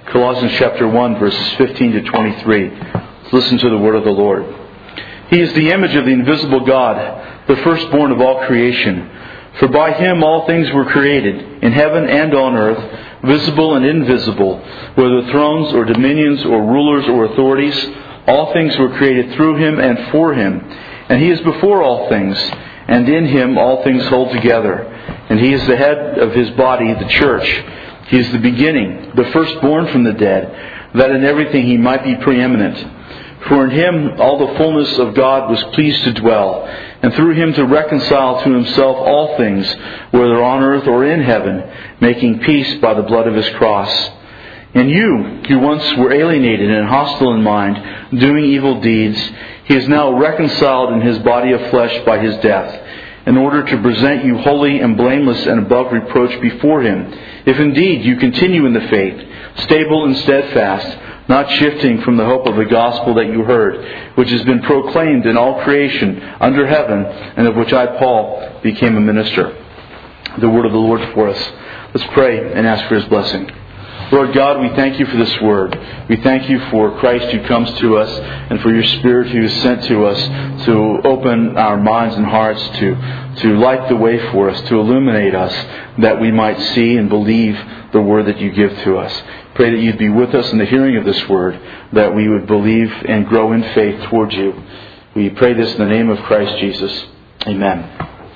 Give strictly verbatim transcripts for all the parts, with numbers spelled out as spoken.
Colossians chapter one, verses fifteen to twenty-three. Let's listen to the word of the Lord. He is the image of the invisible God, the firstborn of all creation. For by Him all things were created, in heaven and on earth, visible and invisible, whether thrones or dominions or rulers or authorities. All things were created through Him and for Him. And He is before all things, and in Him all things hold together. And He is the head of His body, the church. He is the beginning, the firstborn from the dead, that in everything He might be preeminent. For in Him all the fullness of God was pleased to dwell, and through Him to reconcile to Himself all things, whether on earth or in heaven, making peace by the blood of His cross. And you, who once were alienated and hostile in mind, doing evil deeds, He is now reconciled in His body of flesh by His death, in order to present you holy and blameless and above reproach before Him, if indeed you continue in the faith, stable and steadfast, not shifting from the hope of the gospel that you heard, which has been proclaimed in all creation under heaven, and of which I, Paul, became a minister. The word of the Lord for us. Let's pray and ask for His blessing. Lord God, we thank You for this word. We thank You for Christ who comes to us, and for Your Spirit who is sent to us to open our minds and hearts, to, to light the way for us, to illuminate us, that we might see and believe the word that You give to us. Pray that You'd be with us in the hearing of this word, that we would believe and grow in faith towards You. We pray this in the name of Christ Jesus. Amen.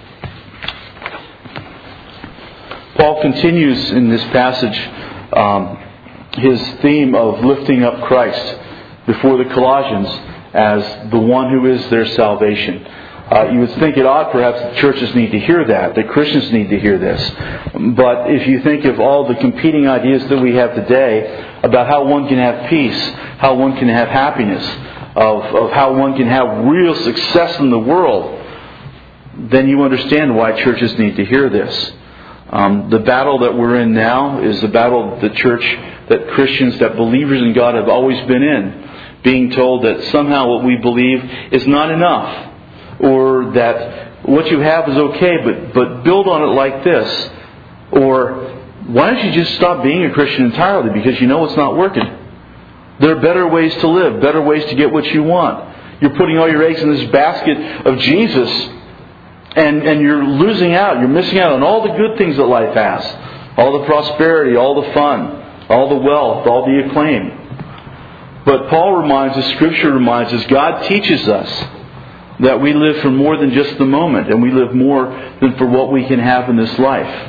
Paul continues in this passage um, his theme of lifting up Christ before the Colossians as the one who is their salvation. Uh, you would think it odd perhaps that churches need to hear that, that Christians need to hear this. But if you think of all the competing ideas that we have today about how one can have peace, how one can have happiness, of, of how one can have real success in the world, then you understand why churches need to hear this. Um, the battle that we're in now is the battle the church, that Christians, that believers in God have always been in, being told that somehow what we believe is not enough. Or that what you have is okay, but, but build on it like this. Or why don't you just stop being a Christian entirely because you know it's not working? There are better ways to live, better ways to get what you want. You're putting all your eggs in this basket of Jesus, and, and you're losing out. You're missing out on all the good things that life has. All the prosperity, all the fun, all the wealth, all the acclaim. But Paul reminds us, Scripture reminds us, God teaches us that we live for more than just the moment, and we live more than for what we can have in this life.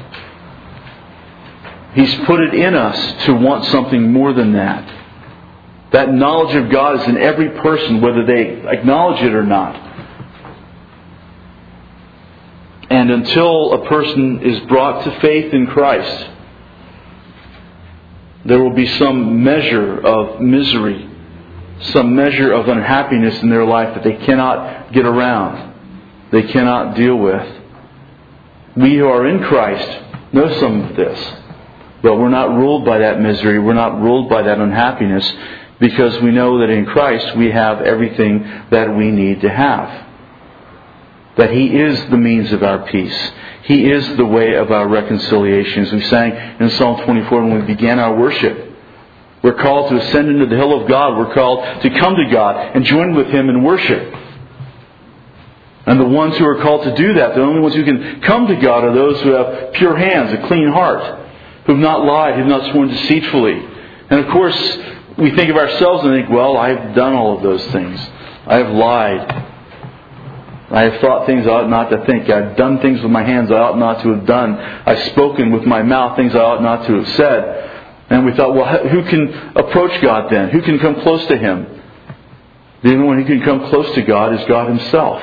He's put it in us to want something more than that. That knowledge of God is in every person, whether they acknowledge it or not. And until a person is brought to faith in Christ, there will be some measure of misery, some measure of unhappiness in their life that they cannot get around, they cannot deal with. We who are in Christ know some of this, but we're not ruled by that misery, we're not ruled by that unhappiness, because we know that in Christ we have everything that we need to have. That He is the means of our peace. He is the way of our reconciliation. As we sang in Psalm twenty-four when we began our worship, we're called to ascend into the hill of God. We're called to come to God and join with Him in worship. And the ones who are called to do that, the only ones who can come to God, are those who have pure hands, a clean heart, who have not lied, who have not sworn deceitfully. And of course, we think of ourselves and think, well, I have done all of those things. I have lied. I have thought things I ought not to think. I've done things with my hands I ought not to have done. I've spoken with my mouth things I ought not to have said. And we thought, well, who can approach God then? Who can come close to Him? The only one who can come close to God is God Himself.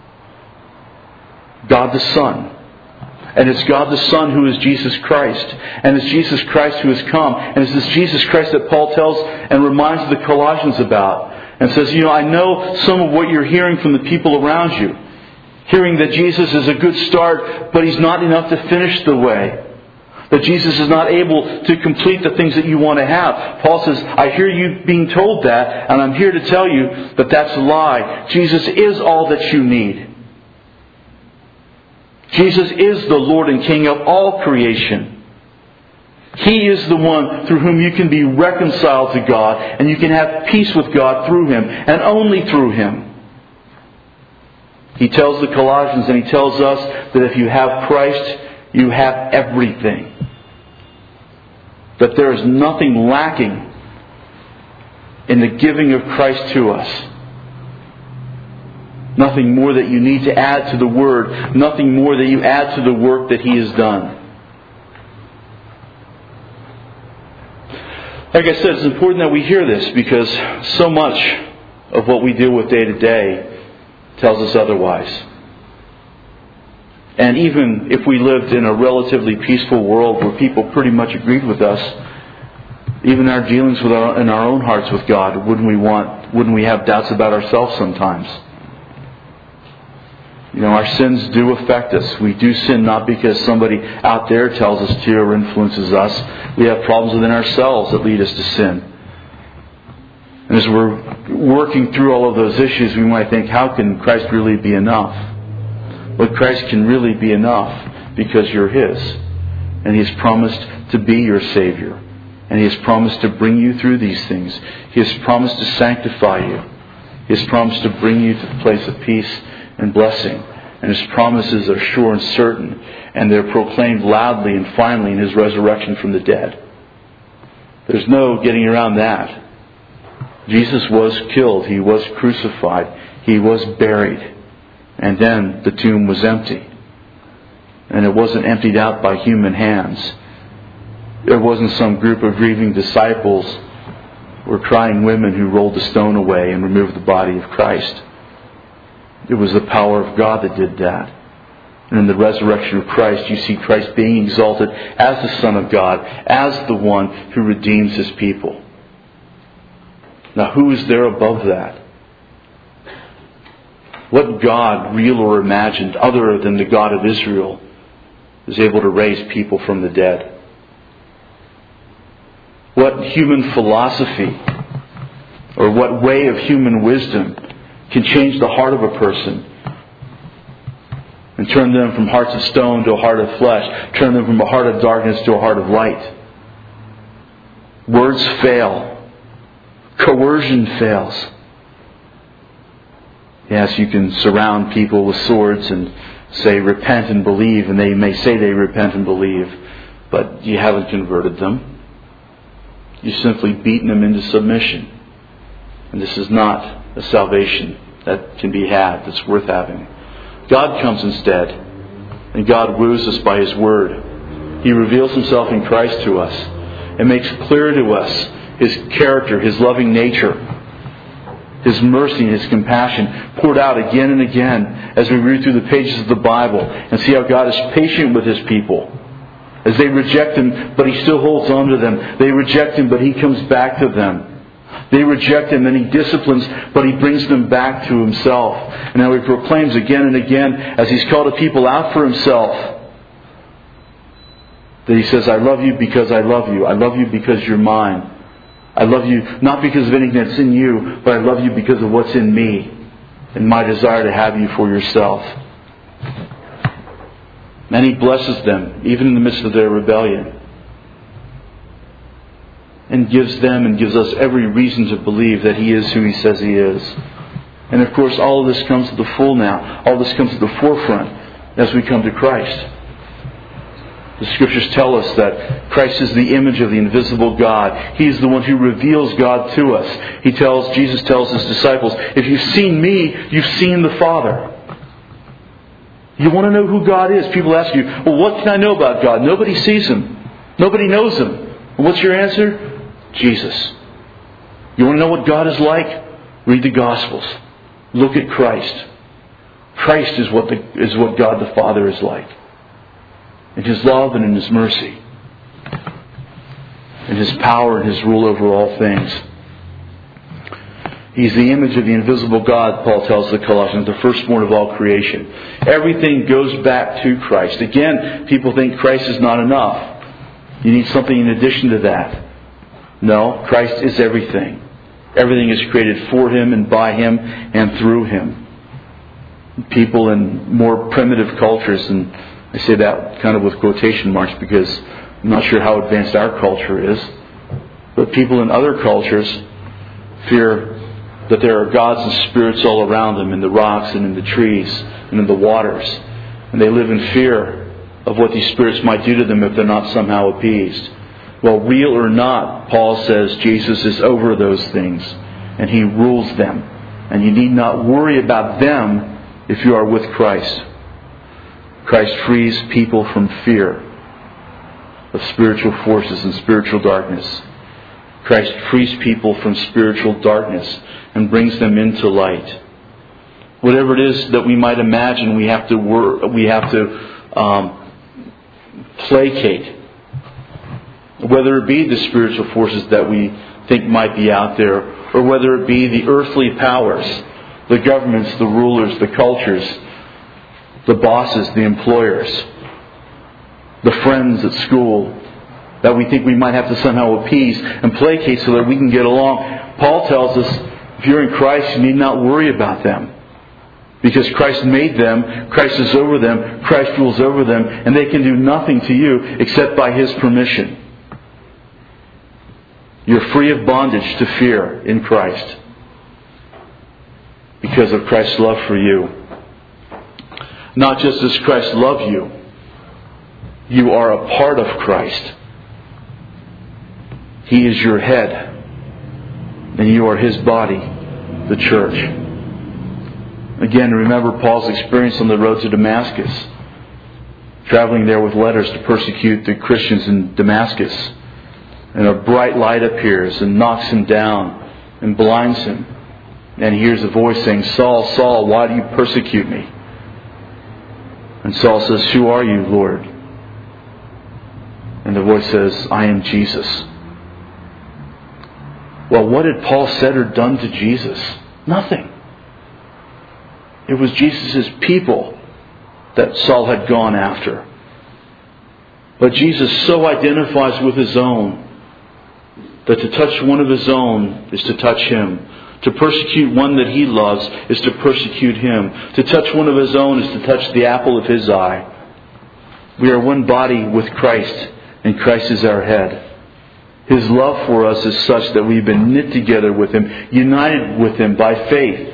God the Son. And it's God the Son who is Jesus Christ. And it's Jesus Christ who has come. And it's this Jesus Christ that Paul tells and reminds the Colossians about. And says, you know, I know some of what you're hearing from the people around you. Hearing that Jesus is a good start, but He's not enough to finish the way. That Jesus is not able to complete the things that you want to have. Paul says, I hear you being told that, and I'm here to tell you that that's a lie. Jesus is all that you need. Jesus is the Lord and King of all creation. He is the one through whom you can be reconciled to God, and you can have peace with God through Him, and only through Him. He tells the Colossians, and He tells us, that if you have Christ, you have everything. That there is nothing lacking in the giving of Christ to us. Nothing more that you need to add to the Word. Nothing more that you add to the work that He has done. Like I said, it's important that we hear this, because so much of what we deal with day to day tells us otherwise. And even if we lived in a relatively peaceful world where people pretty much agreed with us, even our dealings with our, in our own hearts with God, wouldn't we want, wouldn't we have doubts about ourselves sometimes? You know, our sins do affect us. We do sin not because somebody out there tells us to or influences us. We have problems within ourselves that lead us to sin. And as we're working through all of those issues, we might think, how can Christ really be enough? Well, Christ can really be enough because you're His. And He has promised to be your Savior. And He has promised to bring you through these things. He has promised to sanctify you. He has promised to bring you to the place of peace and blessing. And His promises are sure and certain. And they're proclaimed loudly and finally in His resurrection from the dead. There's no getting around that. Jesus was killed. He was crucified. He was buried. And then the tomb was empty. And it wasn't emptied out by human hands. There wasn't some group of grieving disciples or crying women who rolled the stone away and removed the body of Christ. It was the power of God that did that. And in the resurrection of Christ, you see Christ being exalted as the Son of God, as the one who redeems His people. Now, who is there above that? What God, real or imagined, other than the God of Israel, is able to raise people from the dead? What human philosophy or what way of human wisdom can change the heart of a person and turn them from hearts of stone to a heart of flesh, turn them from a heart of darkness to a heart of light? Words fail. Coercion fails. Yes, you can surround people with swords and say repent and believe, and they may say they repent and believe, but you haven't converted them. You've simply beaten them into submission. And this is not a salvation that can be had, that's worth having. God comes instead, and God woos us by His Word. He reveals Himself in Christ to us and makes clear to us His character, His loving nature, His mercy and His compassion poured out again and again as we read through the pages of the Bible and see how God is patient with His people. As they reject Him, but He still holds on to them. They reject Him, but He comes back to them. They reject Him and He disciplines, but He brings them back to Himself. And now He proclaims again and again, as He's called a people out for Himself, that He says, I love you because I love you. I love you because you're mine. I love you not because of anything that's in you, but I love you because of what's in me and my desire to have you for yourself. And He blesses them, even in the midst of their rebellion. And gives them and gives us every reason to believe that He is who He says He is. And of course, all of this comes to the full now. All this comes to the forefront as we come to Christ. The Scriptures tell us that Christ is the image of the invisible God. He is the one who reveals God to us. He tells, Jesus tells His disciples, if you've seen me, you've seen the Father. You want to know who God is? People ask you, well, what can I know about God? Nobody sees Him. Nobody knows Him. And what's your answer? Jesus. You want to know what God is like? Read the Gospels. Look at Christ. Christ is what the, is what God the Father is like. In His love and in His mercy. In His power and His rule over all things. He's the image of the invisible God, Paul tells the Colossians, the firstborn of all creation. Everything goes back to Christ. Again, people think Christ is not enough. You need something in addition to that. No, Christ is everything. Everything is created for Him and by Him and through Him. People in more primitive cultures, and I say that kind of with quotation marks because I'm not sure how advanced our culture is, but people in other cultures fear that there are gods and spirits all around them, in the rocks and in the trees and in the waters. And they live in fear of what these spirits might do to them if they're not somehow appeased. Well, real or not, Paul says Jesus is over those things and He rules them. And you need not worry about them if you are with Christ. Christ frees people from fear of spiritual forces and spiritual darkness. Christ frees people from spiritual darkness and brings them into light. Whatever it is that we might imagine we have to wor- we have to um, placate, whether it be the spiritual forces that we think might be out there, or whether it be the earthly powers, the governments, the rulers, the cultures, the bosses, the employers, the friends at school, that we think we might have to somehow appease and placate so that we can get along. Paul tells us, if you're in Christ, you need not worry about them. Because Christ made them, Christ is over them, Christ rules over them, and they can do nothing to you except by His permission. You're free of bondage to fear in Christ because of Christ's love for you. Not just does Christ love you, you are a part of Christ. He is your head, and you are His body, the church. Again, remember Paul's experience on the road to Damascus, traveling there with letters to persecute the Christians in Damascus. And a bright light appears and knocks him down and blinds him. And he hears a voice saying, "Saul, Saul, why do you persecute me?" And Saul says, "Who are you, Lord?" And the voice says, "I am Jesus." Well, what had Paul said or done to Jesus? Nothing. It was Jesus' people that Saul had gone after. But Jesus so identifies with His own that to touch one of His own is to touch Him. To persecute one that He loves is to persecute Him. To touch one of His own is to touch the apple of His eye. We are one body with Christ, and Christ is our head. His love for us is such that we've been knit together with Him, united with Him by faith,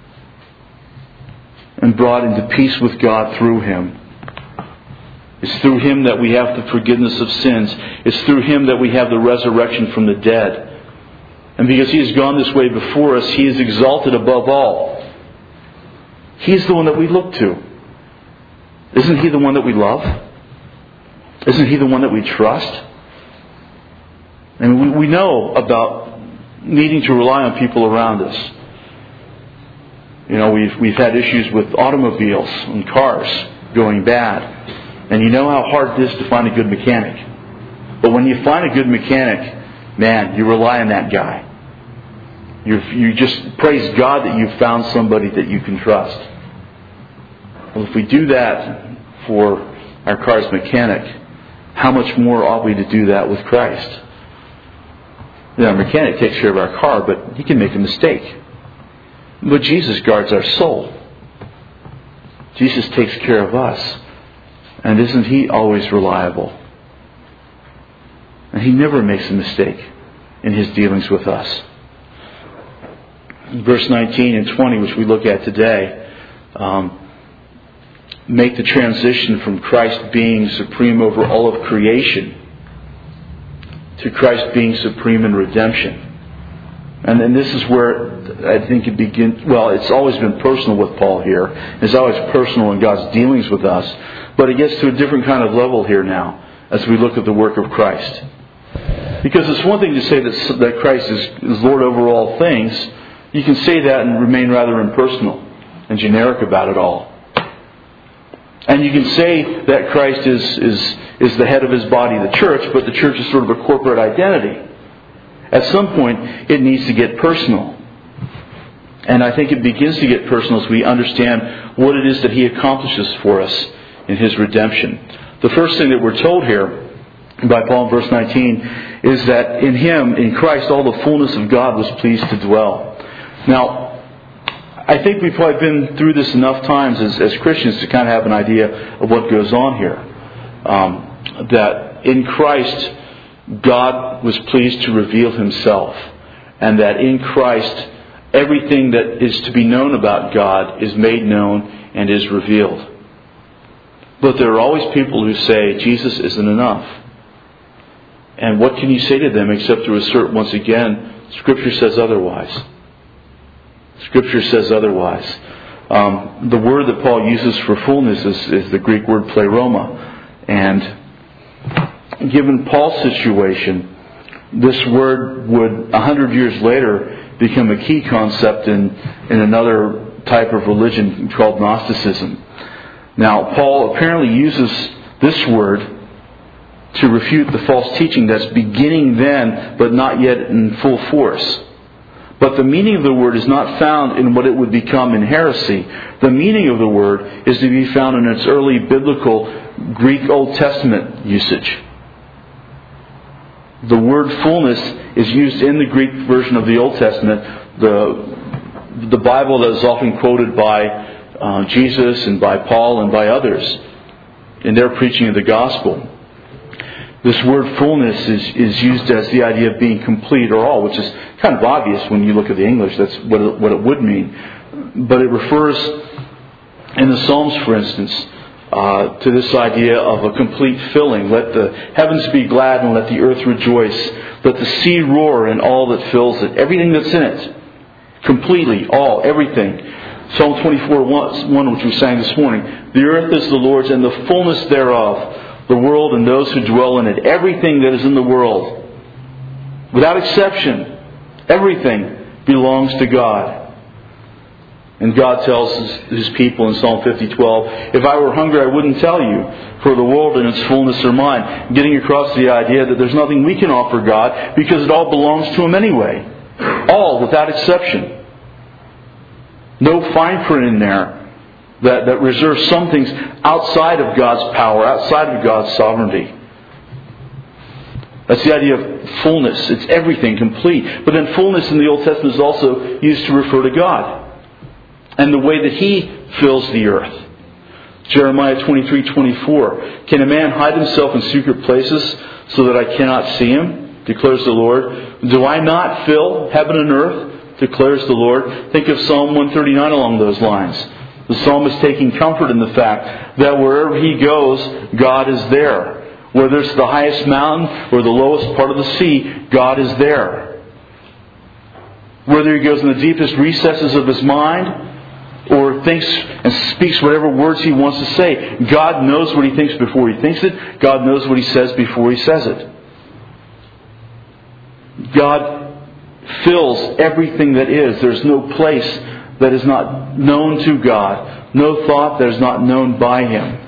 and brought into peace with God through Him. It's through Him that we have the forgiveness of sins. It's through Him that we have the resurrection from the dead. And because He has gone this way before us, He is exalted above all. He's the one that we look to. Isn't He the one that we love? Isn't He the one that we trust? And we, we know about needing to rely on people around us. You know, we've we've had issues with automobiles and cars going bad. And you know how hard it is to find a good mechanic. But when you find a good mechanic, man, you rely on that guy. You you just praise God that you found somebody that you can trust. Well, if we do that for our car's mechanic, how much more ought we to do that with Christ? You know, our mechanic takes care of our car, but he can make a mistake. But Jesus guards our soul. Jesus takes care of us. And isn't He always reliable? And He never makes a mistake in His dealings with us. Verse nineteen and twenty, which we look at today, um, make the transition from Christ being supreme over all of creation to Christ being supreme in redemption. And then this is where I think it begins. Well, it's always been personal with Paul here. It's always personal in God's dealings with us. But it gets to a different kind of level here now as we look at the work of Christ. Because it's one thing to say that, that Christ is, is Lord over all things. You can say that and remain rather impersonal and generic about it all. And you can say that Christ is, is, is the head of His body, the church, but the church is sort of a corporate identity. At some point, it needs to get personal. And I think it begins to get personal as we understand what it is that He accomplishes for us in His redemption. The first thing that we're told here by Paul in verse nineteen is that in Him, in Christ, all the fullness of God was pleased to dwell. Now, I think we've probably been through this enough times as, as Christians to kind of have an idea of what goes on here. Um, that that in Christ, God was pleased to reveal Himself. And that in Christ, everything that is to be known about God is made known and is revealed. But there are always people who say Jesus isn't enough. And what can you say to them except to assert once again, Scripture says otherwise. Scripture says otherwise. Um, the word that Paul uses for fullness is, is the Greek word pleroma. And given Paul's situation, this word would, a hundred years later, become a key concept in, in another type of religion called Gnosticism. Now, Paul apparently uses this word to refute the false teaching that's beginning then, but not yet in full force. But the meaning of the word is not found in what it would become in heresy. The meaning of the word is to be found in its early biblical Greek Old Testament usage. The word fullness is used in the Greek version of the Old Testament, the, the Bible that is often quoted by uh, Jesus and by Paul and by others in their preaching of the gospel. This word fullness is, is used as the idea of being complete or all, which is kind of obvious when you look at the English. That's what it, what it would mean. But it refers, in the Psalms for instance, uh, to this idea of a complete filling. Let the heavens be glad and let the earth rejoice. Let the sea roar and all that fills it. Everything that's in it. Completely, all, everything. Psalm twenty-four, one, which we sang this morning. The earth is the Lord's and the fullness thereof. The world and those who dwell in it. Everything that is in the world. Without exception. Everything belongs to God. And God tells His people in Psalm fifty, twelve, if I were hungry, I wouldn't tell you, for the world and its fullness are mine. Getting across the idea that there's nothing we can offer God because it all belongs to Him anyway. All, without exception. No fine print in there that, that reserves some things outside of God's power, outside of God's sovereignty. That's the idea of fullness. It's everything, complete. But then fullness in the Old Testament is also used to refer to God and the way that He fills the earth. Jeremiah twenty-three, twenty-four. Can a man hide himself in secret places so that I cannot see him? Declares the Lord. Do I not fill heaven and earth? Declares the Lord. Think of Psalm one thirty-nine along those lines. The psalmist taking comfort in the fact that wherever he goes, God is there. Whether it's the highest mountain or the lowest part of the sea, God is there. Whether he goes in the deepest recesses of his mind or thinks and speaks whatever words he wants to say, God knows what he thinks before he thinks it. God knows what he says before he says it. God fills everything that is. There's no place that is not known to God. No thought that is not known by Him.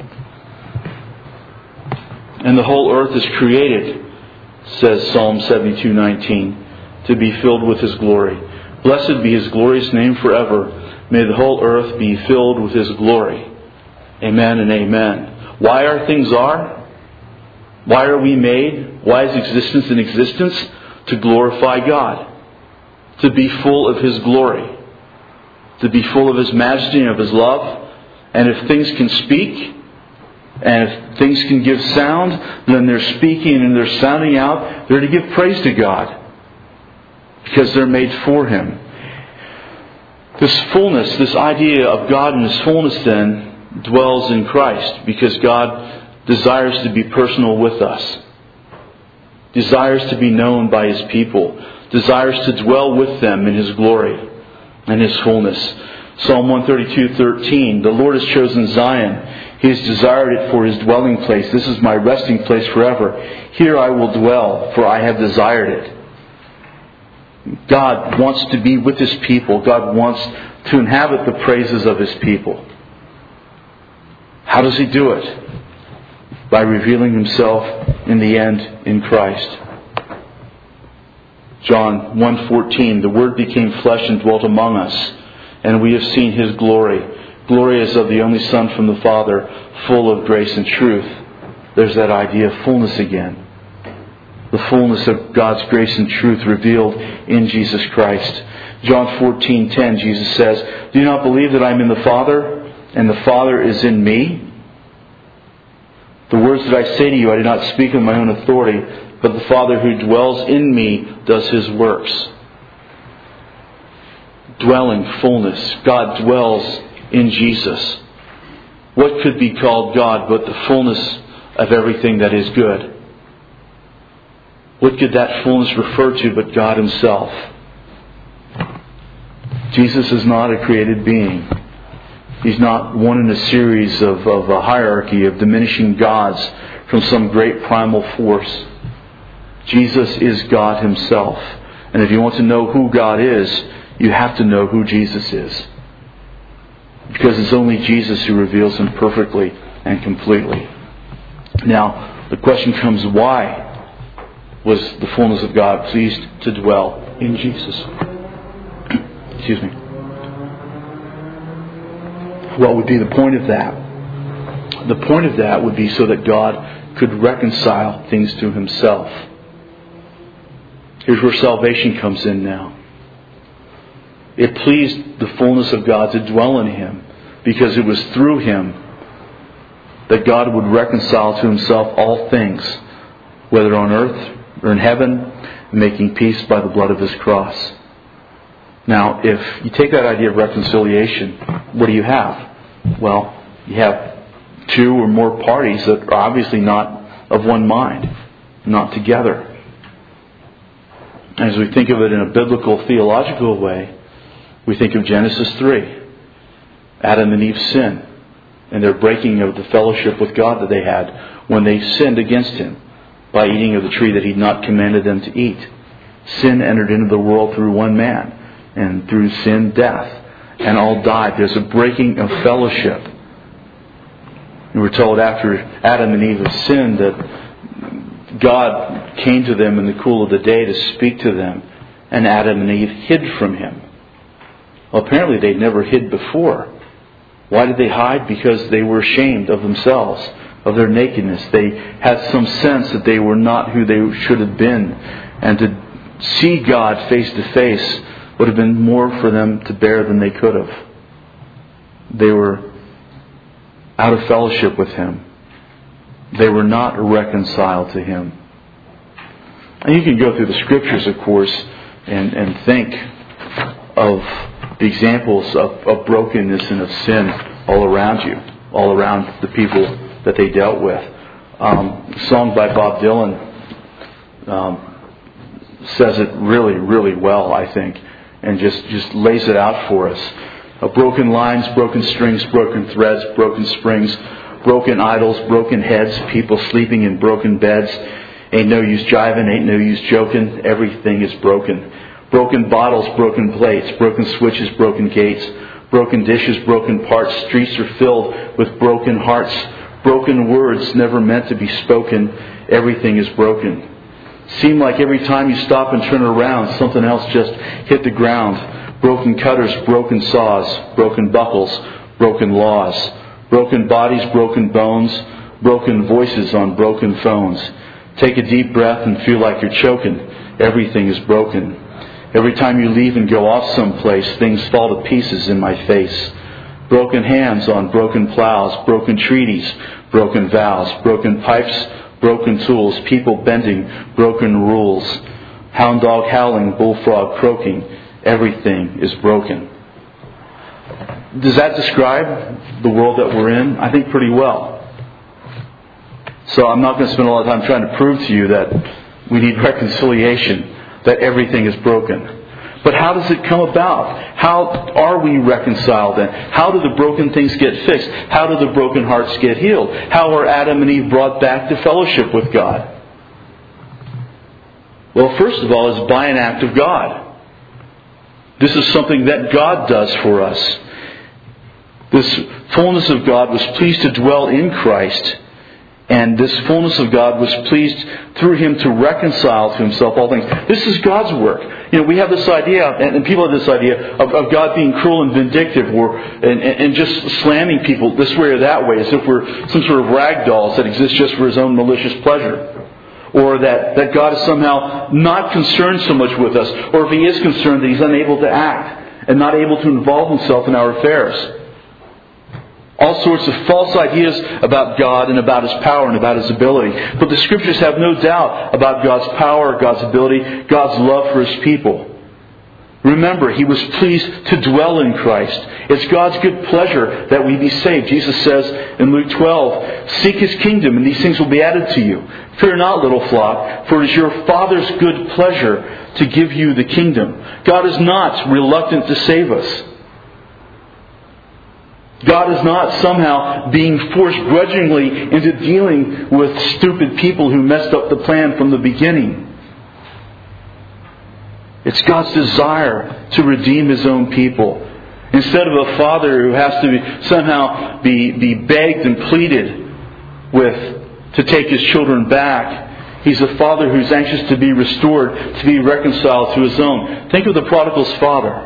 And the whole earth is created, says Psalm seventy-two, nineteen, to be filled with His glory. Blessed be His glorious name forever. May the whole earth be filled with His glory. Amen and amen. Why are things are? Why are we made? Why is existence in existence? To glorify God. To be full of His glory. To be full of His majesty and of His love. And if things can speak, and if things can give sound, then they're speaking and they're sounding out. They're to give praise to God. Because they're made for Him. This fullness, this idea of God and His fullness then dwells in Christ. Because God desires to be personal with us. Desires to be known by His people. Desires to dwell with them in His glory and His fullness. Psalm one thirty-two, thirteen. The Lord has chosen Zion. He has desired it for His dwelling place. This is my resting place forever. Here I will dwell, for I have desired it. God wants to be with His people. God wants to inhabit the praises of His people. How does He do it? By revealing Himself in the end in Christ. John one fourteen. The Word became flesh and dwelt among us, and we have seen His glory. Glory as of the only Son from the Father, full of grace and truth. There's that idea of fullness again. The fullness of God's grace and truth revealed in Jesus Christ. John fourteen ten, Jesus says, Do you not believe that I am in the Father, and the Father is in me? The words that I say to you, I do not speak on my own authority, but the Father who dwells in me does His works. Dwelling, fullness. God dwells in Jesus. What could be called God but the fullness of everything that is good? What could that fullness refer to but God Himself? Jesus is not a created being. He's not one in a series of, of a hierarchy of diminishing gods from some great primal force. Jesus is God Himself. And if you want to know who God is, you have to know who Jesus is. Because it's only Jesus who reveals Him perfectly and completely. Now, the question comes, why was the fullness of God pleased to dwell in Jesus? Excuse me. What would be the point of that? The point of that would be so that God could reconcile things to Himself. Here's where salvation comes in now. It pleased the fullness of God to dwell in Him because it was through Him that God would reconcile to Himself all things, whether on earth or in heaven, making peace by the blood of His cross. Now, if you take that idea of reconciliation, what do you have? Well, you have two or more parties that are obviously not of one mind, not together. As we think of it in a biblical, theological way, we think of Genesis three. Adam and Eve's sin and their breaking of the fellowship with God that they had when they sinned against Him by eating of the tree that He'd not commanded them to eat. Sin entered into the world through one man, and through sin, death. And all died. There's a breaking of fellowship. And we're told after Adam and Eve have sinned that God came to them in the cool of the day to speak to them, and Adam and Eve hid from Him. Well, apparently they'd never hid before. Why did they hide? Because they were ashamed of themselves, of their nakedness. They had some sense that they were not who they should have been. And to see God face to face would have been more for them to bear than they could have. They were out of fellowship with Him. They were not reconciled to Him. And you can go through the Scriptures, of course, and, and think of the examples of, of brokenness and of sin all around you, all around the people that they dealt with. Um, a song by Bob Dylan um, says it really, really well, I think, and just, just lays it out for us. Uh, broken lines, broken strings, broken threads, broken springs, broken idols, broken heads, people sleeping in broken beds. Ain't no use jiving, ain't no use joking, everything is broken. Broken bottles, broken plates, broken switches, broken gates, broken dishes, broken parts. Streets are filled with broken hearts, broken words never meant to be spoken. Everything is broken. Seem like every time you stop and turn around, something else just hit the ground. Broken cutters, broken saws, broken buckles, broken laws, broken bodies, broken bones, broken voices on broken phones. Take a deep breath and feel like you're choking. Everything is broken. Every time you leave and go off someplace, things fall to pieces in my face. Broken hands on broken plows, broken treaties, broken vows, broken pipes, broken tools, people bending, broken rules. Hound dog howling, bullfrog croaking. Everything is broken. Does that describe the world that we're in? I think pretty well. So I'm not going to spend a lot of time trying to prove to you that we need reconciliation, that everything is broken. But how does it come about? How are we reconciled then? How do the broken things get fixed? How do the broken hearts get healed? How are Adam and Eve brought back to fellowship with God? Well, first of all, it's by an act of God. This is something that God does for us. This fullness of God was pleased to dwell in Christ. And this fullness of God was pleased through Him to reconcile to Himself all things. This is God's work. You know, we have this idea, and people have this idea, of, of God being cruel and vindictive, or and, and just slamming people this way or that way, as if we're some sort of rag dolls that exist just for His own malicious pleasure. Or that, that God is somehow not concerned so much with us, or if He is concerned, that He's unable to act and not able to involve Himself in our affairs. all sorts of false ideas about God and about His power and about His ability. But the Scriptures have no doubt about God's power, God's ability, God's love for His people. Remember, He was pleased to dwell in Christ. It's God's good pleasure that we be saved. Jesus says in Luke twelve, "Seek His kingdom, and these things will be added to you. Fear not, little flock, for it is your Father's good pleasure to give you the kingdom." God is not reluctant to save us. God is not somehow being forced grudgingly into dealing with stupid people who messed up the plan from the beginning. It's God's desire to redeem His own people. Instead of a father who has to be, somehow be, be begged and pleaded with to take his children back, He's a father who's anxious to be restored, to be reconciled to His own. Think of the prodigal's father.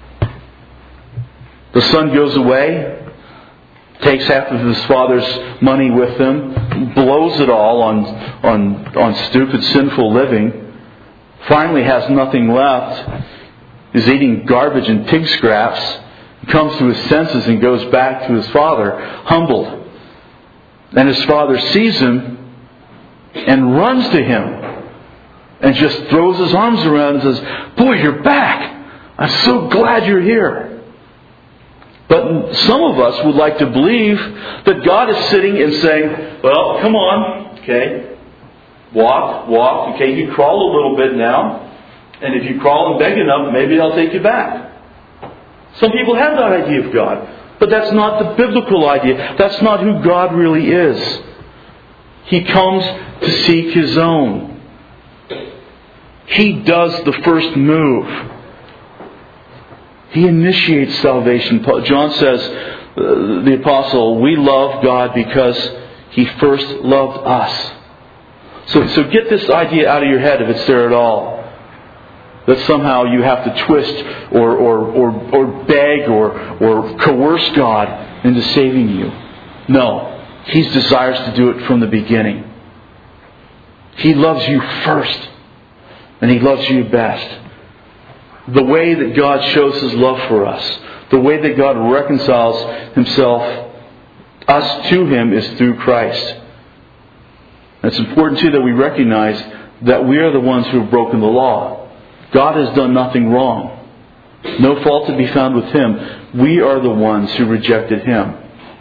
The son goes away, takes half of his father's money with him, blows it all on, on, on stupid, sinful living, finally has nothing left, is eating garbage and pig scraps, comes to his senses and goes back to his father, humbled. And his father sees him and runs to him and just throws his arms around and says, "Boy, you're back! I'm so glad you're here." But some of us would like to believe that God is sitting and saying, "Well, come on, okay, walk, walk, okay, you crawl a little bit now, and if you crawl and beg enough, maybe I'll take you back." Some people have that idea of God, but that's not the biblical idea. That's not who God really is. He comes to seek His own. He does the first move. He initiates salvation. John says, uh, the apostle, we love God because He first loved us. So, so get this idea out of your head if it's there at all. That somehow you have to twist or, or, or, or beg or, or coerce God into saving you. No. He desires to do it from the beginning. He loves you first. And He loves you best. The way that God shows His love for us, the way that God reconciles Himself, us to Him, is through Christ. And it's important too that we recognize that we are the ones who have broken the law. God has done nothing wrong. No fault to be found with Him. We are the ones who rejected Him.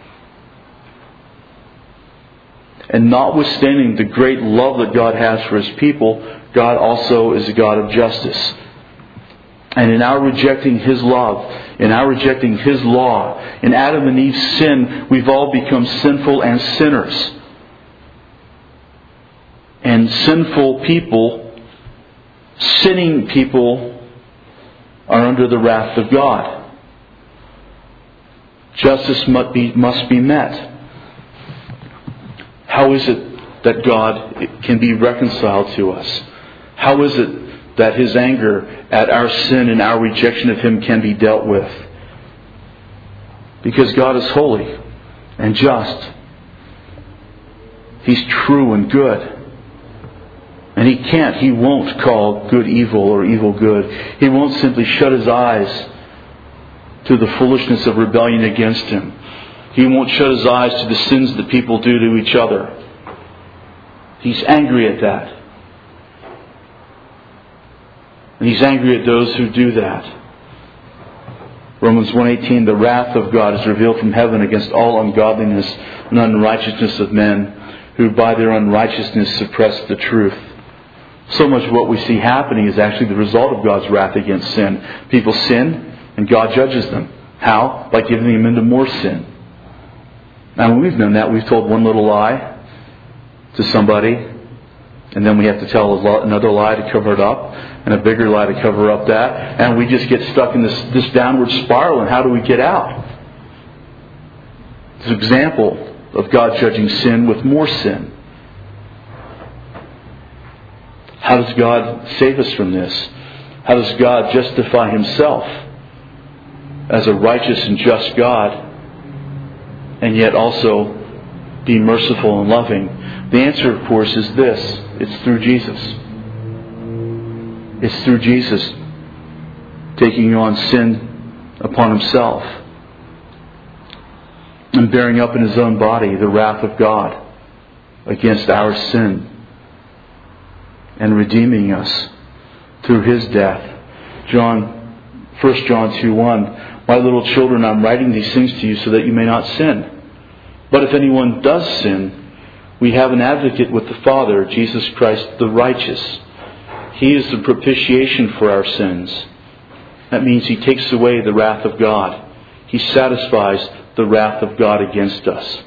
And notwithstanding the great love that God has for His people, God also is a God of justice. And in our rejecting His love, in our rejecting His law, in Adam and Eve's sin, we've all become sinful and sinners. And sinful people, sinning people, are under the wrath of God. Justice must be, must be met. How is it that God can be reconciled to us? How is it that His anger at our sin and our rejection of Him can be dealt with? Because God is holy and just. He's true and good. And He can't, He won't call good evil or evil good. He won't simply shut His eyes to the foolishness of rebellion against Him. He won't shut His eyes to the sins that people do to each other. He's angry at that. And He's angry at those who do that. Romans one eighteen, the wrath of God is revealed from heaven against all ungodliness and unrighteousness of men, who by their unrighteousness suppress the truth. So much of what we see happening is actually the result of God's wrath against sin. People sin, and God judges them. How? By giving them into more sin. Now, when we've known that, we've told one little lie to somebody, and then we have to tell another lie to cover it up, and a bigger lie to cover up that, and we just get stuck in this, this downward spiral, and how do we get out? It's an example of God judging sin with more sin. How does God save us from this? How does God justify Himself as a righteous and just God, and yet also be merciful and loving? The answer, of course, is this. It's through Jesus. It's through Jesus taking on sin upon Himself. and bearing up in His own body the wrath of God against our sin, and redeeming us through His death. John, First John two one, "My little children, I'm writing these things to you so that you may not sin. But if anyone does sin, we have an advocate with the Father, Jesus Christ the righteous. He is the propitiation for our sins." That means He takes away the wrath of God. He satisfies the wrath of God against us.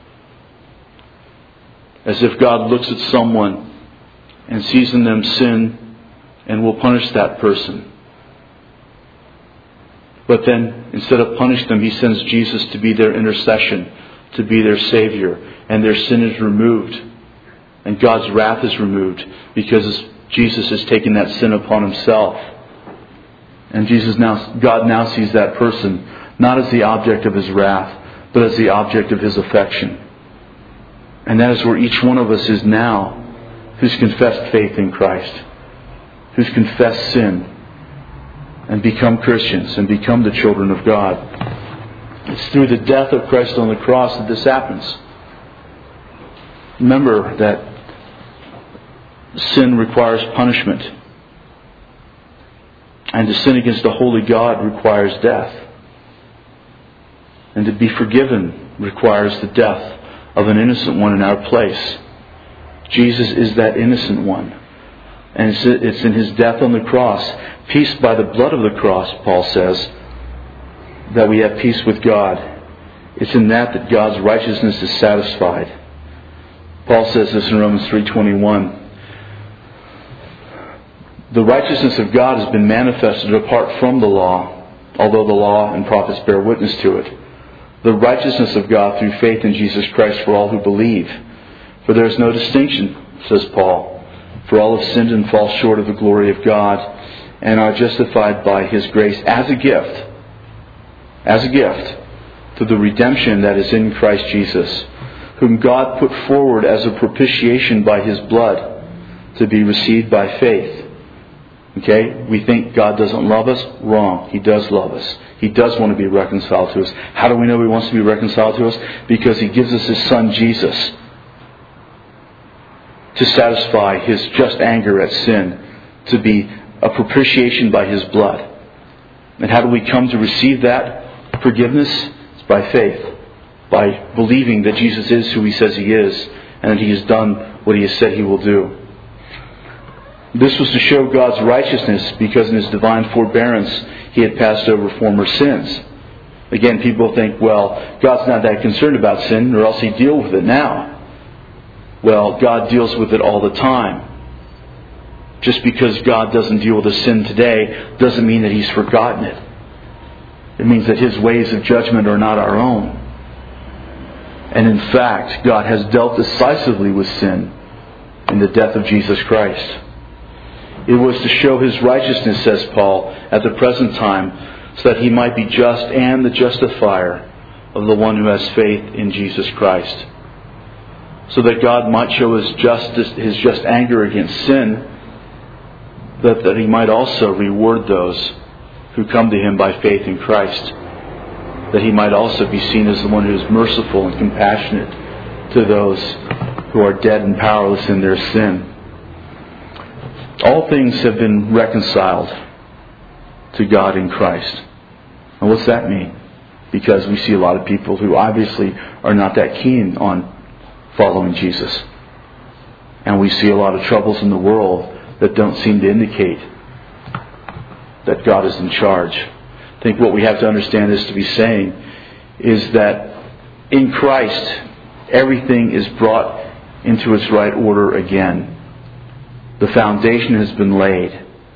As if God looks at someone and sees in them sin and will punish that person. But then, instead of punish them, He sends Jesus to be their intercession, to be their Savior, and their sin is removed. And God's wrath is removed because Jesus has taken that sin upon Himself. And Jesus now, God now sees that person not as the object of His wrath, but as the object of His affection. And that is where each one of us is now, who's confessed faith in Christ, who's confessed sin, and become Christians, and become the children of God. It's through the death of Christ on the cross that this happens. Remember that sin requires punishment. And to sin against the holy God requires death. And to be forgiven requires the death of an innocent one in our place. Jesus is that innocent one. And it's in His death on the cross, peace by the blood of the cross, Paul says, that we have peace with God. It's in that that God's righteousness is satisfied. Paul says this in Romans three twenty-one. "The righteousness of God has been manifested apart from the law, although the law and prophets bear witness to it. The righteousness of God through faith in Jesus Christ for all who believe. For there is no distinction," says Paul, "for all have sinned and fall short of the glory of God, and are justified by His grace as a gift, as a gift, through the redemption that is in Christ Jesus, whom God put forward as a propitiation by His blood, to be received by faith." Okay? We think God doesn't love us? Wrong. He does love us. He does want to be reconciled to us. How do we know He wants to be reconciled to us? Because He gives us His Son Jesus to satisfy His just anger at sin, to be a propitiation by His blood. And how do we come to receive that forgiveness? It's by faith. By believing that Jesus is who He says He is, and that He has done what He has said He will do. This was to show God's righteousness, because in His divine forbearance He had passed over former sins. Again, people think, well, God's not that concerned about sin, or else He'd deal with it now. Well, God deals with it all the time. Just because God doesn't deal with a sin today doesn't mean that He's forgotten it. It means that His ways of judgment are not our own. And in fact, God has dealt decisively with sin in the death of Jesus Christ. It was to show His righteousness, says Paul, at the present time, so that He might be just and the justifier of the one who has faith in Jesus Christ. So that God might show His justice, His just anger against sin, that, that He might also reward those who come to Him by faith in Christ. That He might also be seen as the one who is merciful and compassionate to those who are dead and powerless in their sin. All things have been reconciled to God in Christ. And what's that mean? Because we see a lot of people who obviously are not that keen on following Jesus. And we see a lot of troubles in the world that don't seem to indicate that God is in charge. I think what we have to understand is to be saying is that in Christ, everything is brought into its right order again. The foundation has been laid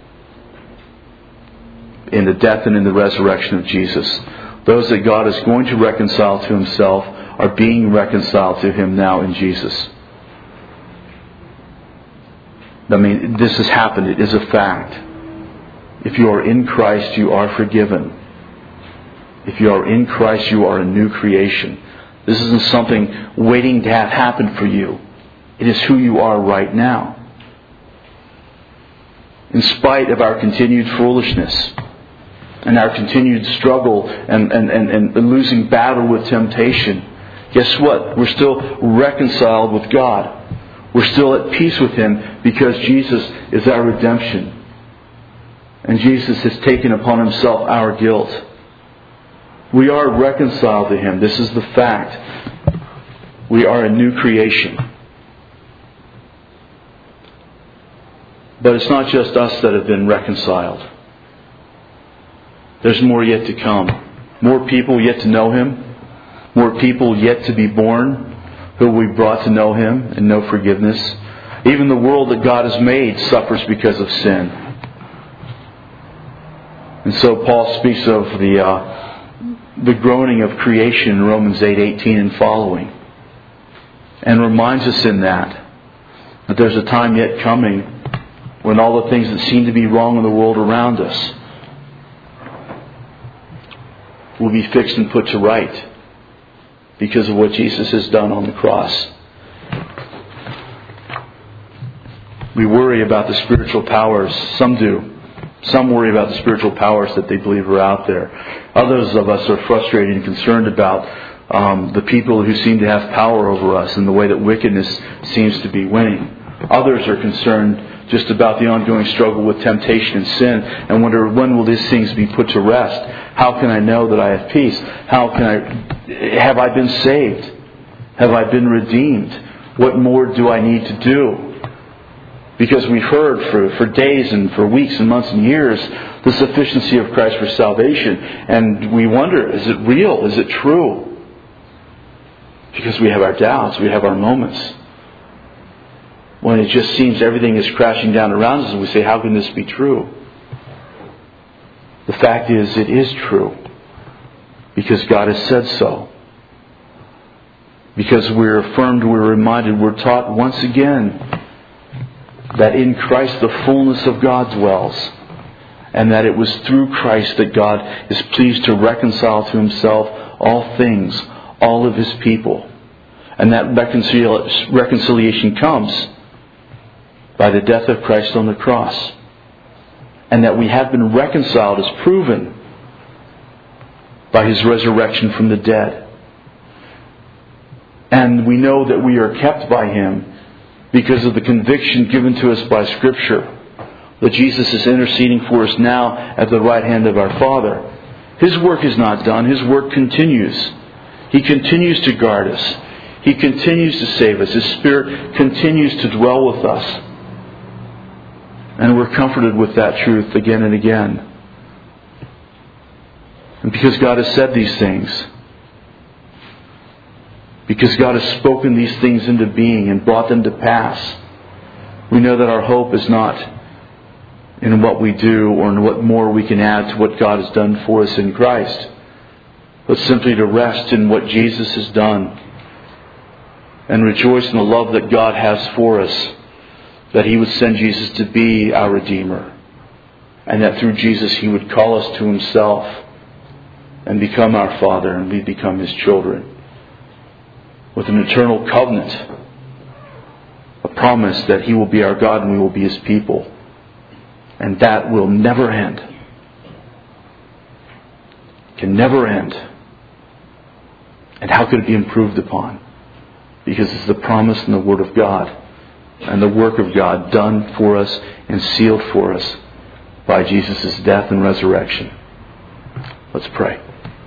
in the death and in the resurrection of Jesus. Those that God is going to reconcile to Himself are being reconciled to Him now in Jesus. I mean, this has happened. It is a fact. If you are in Christ, you are forgiven. If you are in Christ, you are a new creation. This isn't something waiting to have happen for you. It is who you are right now. In spite of our continued foolishness, and our continued struggle and, and, and, and losing battle with temptation, guess what? We're still reconciled with God. We're still at peace with Him because Jesus is our redemption. And Jesus has taken upon Himself our guilt. We are reconciled to Him. This is the fact. We are a new creation. But it's not just us that have been reconciled. There's more yet to come. More people yet to know Him. More people yet to be born who we brought to know Him and know forgiveness. Even the world that God has made suffers because of sin. And so Paul speaks of the uh, the groaning of creation in Romans eight eighteen and following, and reminds us in that that there's a time yet coming when all the things that seem to be wrong in the world around us will be fixed and put to right because of what Jesus has done on the cross. We worry about the spiritual powers. Some do. Some worry about the spiritual powers that they believe are out there. Others of us are frustrated and concerned about um, the people who seem to have power over us and the way that wickedness seems to be winning. Others are concerned just about the ongoing struggle with temptation and sin and wonder, when will these things be put to rest? How can I know that I have peace? How can I, have I been saved? Have I been redeemed? What more do I need to do? Because we've heard for, for days and for weeks and months and years the sufficiency of Christ for salvation. And we wonder, is it real? Is it true? Because we have our doubts. We have our moments when it just seems everything is crashing down around us and we say, how can this be true? The fact is, it is true. Because God has said so. Because we're affirmed, we're reminded, we're taught once again that in Christ the fullness of God dwells, and that it was through Christ that God is pleased to reconcile to Himself all things, all of His people. And that reconcil- reconciliation comes by the death of Christ on the cross. And that we have been reconciled is proven by His resurrection from the dead. And we know that we are kept by Him because of the conviction given to us by Scripture that Jesus is interceding for us now at the right hand of our Father. His work is not done. His work continues. He continues to guard us. He continues to save us. His Spirit continues to dwell with us. And we're comforted with that truth again and again. And because God has said these things, because God has spoken these things into being and brought them to pass, we know that our hope is not in what we do or in what more we can add to what God has done for us in Christ, but simply to rest in what Jesus has done and rejoice in the love that God has for us, that He would send Jesus to be our Redeemer, and that through Jesus He would call us to Himself and become our Father, and we become His children, with an eternal covenant, a promise that He will be our God and we will be His people. And that will never end. Can never end. And how could it be improved upon? Because it's the promise and the Word of God and the work of God done for us and sealed for us by Jesus' death and resurrection. Let's pray.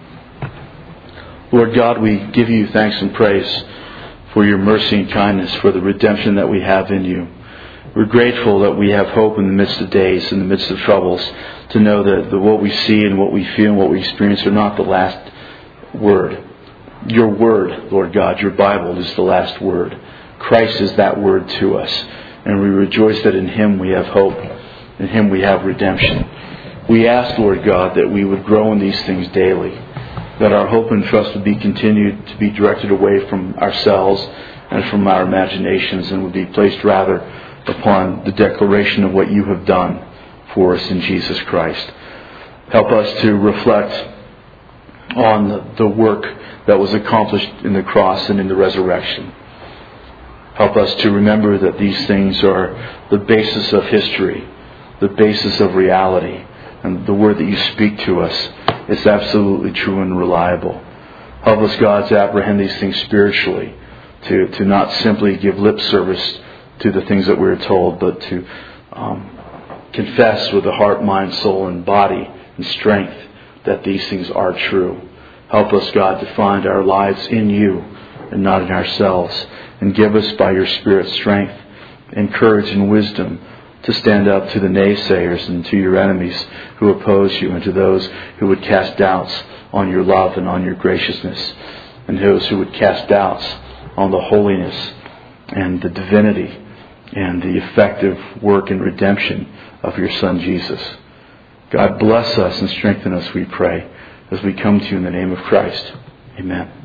Lord God, we give You thanks and praise for Your mercy and kindness, for the redemption that we have in You. We're grateful that we have hope in the midst of days, in the midst of troubles, to know that, that what we see and what we feel and what we experience are not the last word. Your Word, Lord God, Your Bible is the last word. Christ is that word to us. And we rejoice that in Him we have hope. In Him we have redemption. We ask, Lord God, that we would grow in these things daily, that our hope and trust would be continued to be directed away from ourselves and from our imaginations, and would be placed rather upon the declaration of what You have done for us in Jesus Christ. Help us to reflect on the, the work that was accomplished in the cross and in the resurrection. Help us to remember that these things are the basis of history, the basis of reality, and the word that you speak to us is absolutely true and reliable. Help us, God, to apprehend these things spiritually, to, to not simply give lip service to the things that we're told, but to um, confess with the heart, mind, soul, and body and strength that these things are true. Help us, God, to find our lives in you and not in ourselves. And give us by your Spirit strength and courage and wisdom to stand up to the naysayers and to your enemies who oppose you, and to those who would cast doubts on your love and on your graciousness, and those who would cast doubts on the holiness and the divinity and the effective work and redemption of your Son Jesus. God, bless us and strengthen us, we pray, as we come to you in the name of Christ. Amen.